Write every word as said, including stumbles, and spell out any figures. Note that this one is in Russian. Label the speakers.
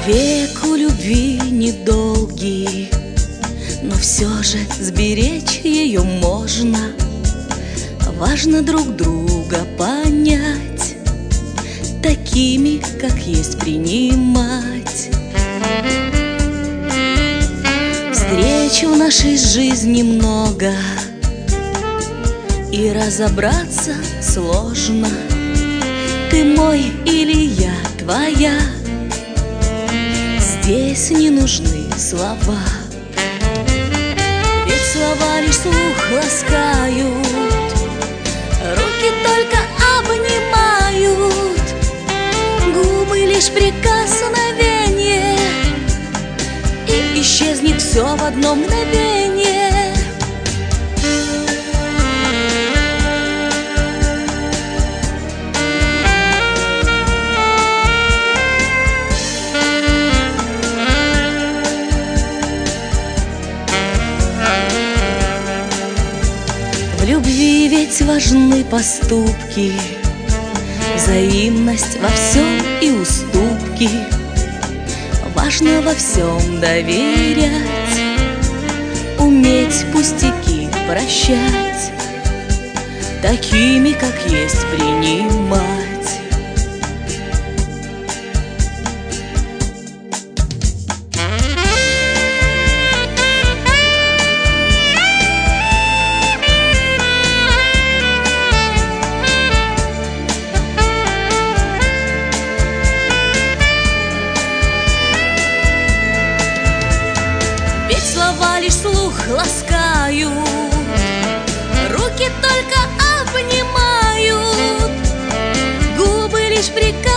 Speaker 1: Век у любви недолгий, но все же сберечь ее можно. Важно друг друга понять, такими, как есть, принимать. Встреч в нашей жизни много, и разобраться сложно. Ты мой или я твоя, здесь не нужны слова. Ведь слова лишь слух ласкают, руки только обнимают, губы лишь прикосновение, и исчезнет все в одно мгновение. В любви ведь важны поступки, взаимность во всем и уступки. Важно во всем доверять, уметь пустяки прощать, такими, как есть, принимать. Слова лишь слух ласкают, руки только обнимают, губы лишь прикасаются.